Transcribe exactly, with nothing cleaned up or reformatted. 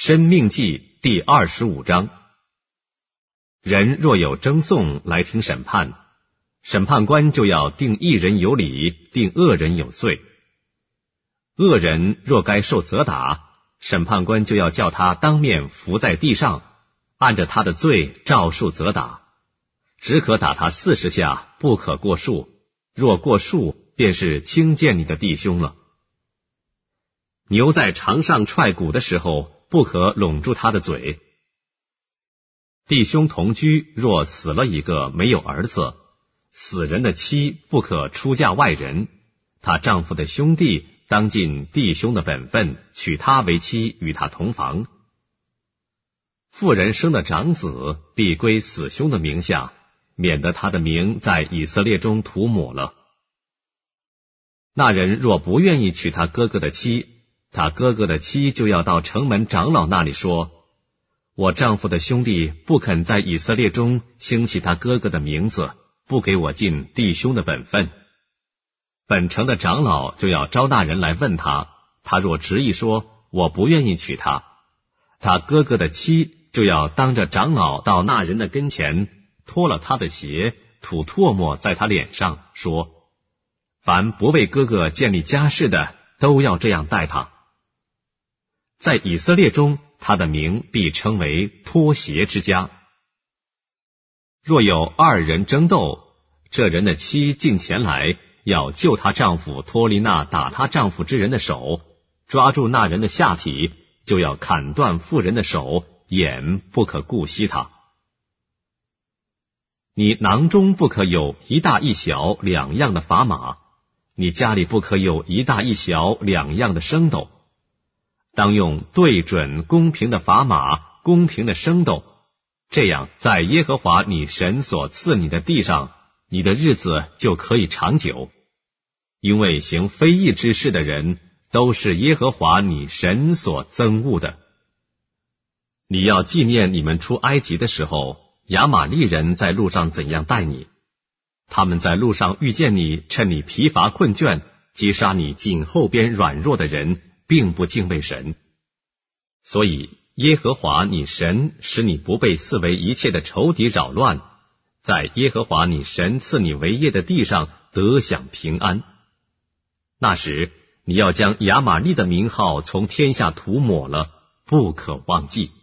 申命记第二十五章。人若有争讼来听审判，审判官就要定义人有理，定恶人有罪。恶人若该受责打，审判官就要叫他当面伏在地上，按着他的罪照数责打，只可打他四十下，不可过数，若过数，便是轻贱你的弟兄了。牛在场上踹鼓的时候，不可拢住他的嘴。弟兄同居，若死了一个没有儿子，死人的妻不可出嫁外人，她丈夫的兄弟当尽弟兄的本分，娶她为妻，与她同房。妇人生的长子必归死兄的名下，免得他的名在以色列中涂抹了。那人若不愿意娶他哥哥的妻，他哥哥的妻就要到城门长老那里说，我丈夫的兄弟不肯在以色列中兴起他哥哥的名字，不给我尽弟兄的本分。本城的长老就要招那人来问他，他若执意说我不愿意娶她，他哥哥的妻就要当着长老到那人的跟前，脱了他的鞋，吐唾沫在他脸上，说，凡不为哥哥建立家室的，都要这样待他。在以色列中，他的名必称为脱鞋之家。若有二人争斗，这人的妻近前来，要救她丈夫脱离那打她丈夫之人的手，抓住那人的下体，就要砍断妇人的手，眼不可顾惜他。你囊中不可有一大一小两样的砝码，你家里不可有一大一小两样的升斗，当用对准公平的砝码，公平的升斗，这样在耶和华你神所赐你的地上，你的日子就可以长久。因为行非义之事的人，都是耶和华你神所憎恶的。你要纪念你们出埃及的时候，亚玛利人在路上怎样待你。他们在路上遇见你，趁你疲乏困倦，击杀你颈后边软弱的人，并不敬畏神。所以耶和华你神使你不被四围一切的仇敌扰乱，在耶和华你神赐你为业的地上得享平安。那时你要将亚玛利的名号从天下涂抹了，不可忘记。